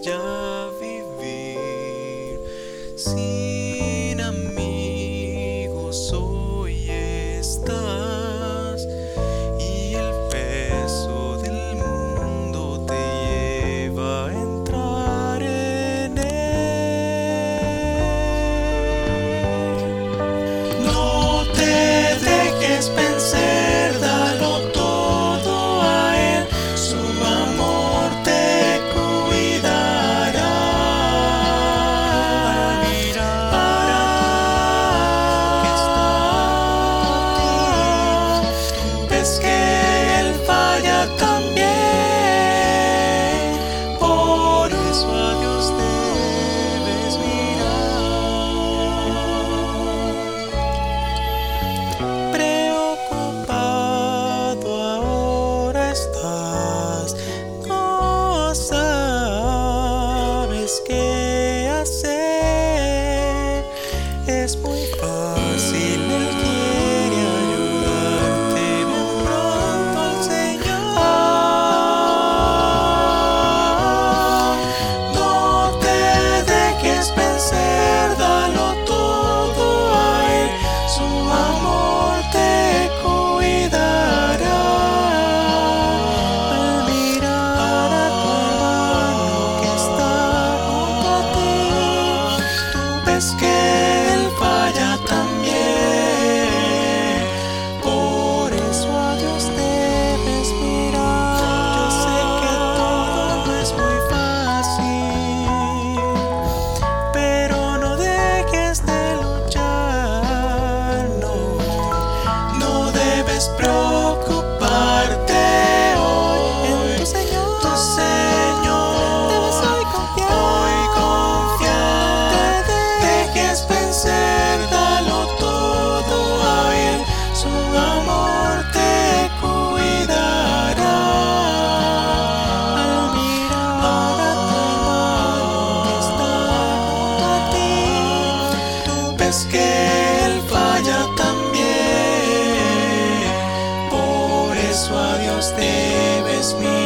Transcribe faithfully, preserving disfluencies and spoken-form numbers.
ya vivir sin amigos. Hoy estás y el peso del mundo te lleva a entrar en él. No te dejes vencer, dalo todo a él, su amor te cuidará. Mirará que está a ti, ves que él falla también, por eso a Dios debes mirar. Preocupado ahora estás, no sabes qué hacer. Es muy fácil, Él quiere ayudarte. Ven pronto al Señor. No te dejes vencer, dalo todo a Él, su amor te cuidará. Al mirar a tu hermano que está junto a ti, tú ves que él falla también, por eso a Dios debes mirar. Yo sé que todo no es muy fácil, pero no dejes de luchar, no, no debes preocuparte hoy en tu Señor, tu Señor, debes hoy confiar, hoy confiar, te dejes vencer, dalo todo a Él, su amor te cuidará. Al mirar a tu hermano que está junto a ti, tú ves que él falla también, por eso a Dios debes mirar.